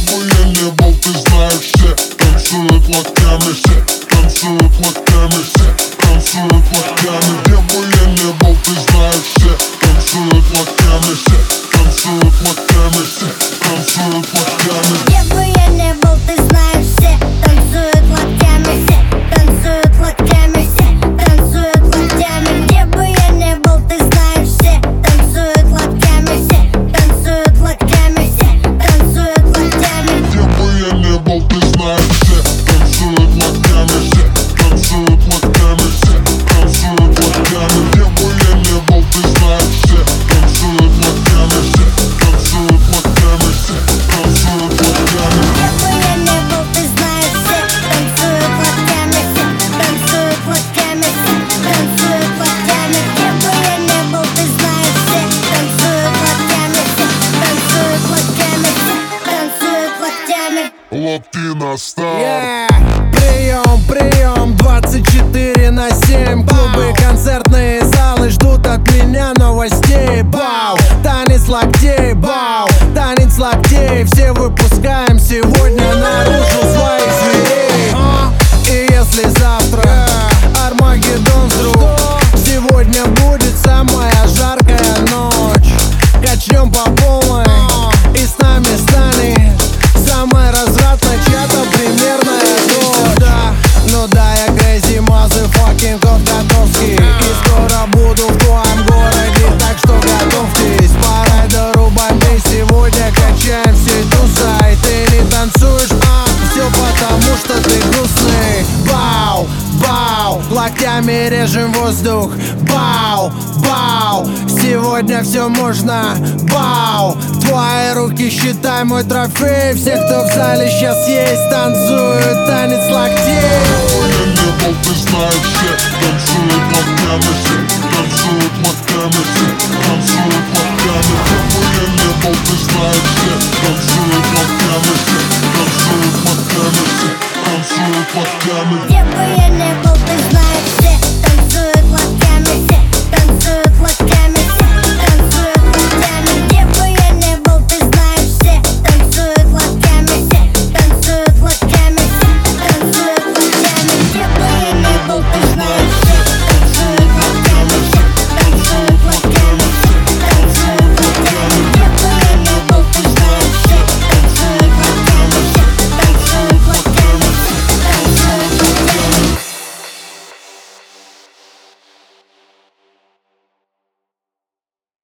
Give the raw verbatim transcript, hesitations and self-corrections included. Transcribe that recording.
бы я не был, ты знаешь, все танцуют локтями, все танцуют локтями, все танцуют локтями. Где бы я не был, ты знаешь, все танцуют локтями, все танцуют локтями, все танцуют локтями. Где бы я не был, ты знаешь, все танцуют локтями, все танцуют локтями, все танцуют локтями. Где бы я не был, ты знаешь, все танцуют локтями, все танцуют локтями, все танцуют локтями. Где бы я не был, ты знаешь, все танцуют локтями, все танцуют локтями, все танцуют локтями. Где бы я не был, ты знаешь, все танцуют локтями, все танцуют локтями, все танцуют локтями. Где бы я не был, ты знаешь, все танцуют локтями, все танцуют локтями, все танцуют локтями. Где бы я не был, ты знаешь, все танцуют локтями, все танцуют локтями, все танцуют локтями. Локти на старт. Yeah. Прием, прием, двадцать четыре на семь. Клубы, концертные залы ждут от меня новостей. Бау, танец локтей, бау, танец локтей. Все выпускаем сегодня наружу своих зверей. А? И если завтра Армагеддон вдруг, сегодня будет самая жаркая ночь. Качнем по полной, и с нами станет самая развратная чья-то примерная ночь. Да, ну да, я Crazy Motherfucking Кот Котовский, и скоро буду в твоем городе, так что готовьтесь. Пора дорубать, мы сегодня качаем все туса. И ты не танцуешь, а все потому, что ты грустный. Бау, бау, локтями режем воздух. Бау, бау, сегодня все можно. Бау, твои руки считай мой трофей. Все, кто в зале сейчас есть, танцуют танец локтей. Я не был, ты знаешь, все танцуют локтями, все танцуют локтями, все танцуют локтями. Где бы я не был, ты знаешь, все танцуют локтями, все танцуют локтями, все танцуют локтями.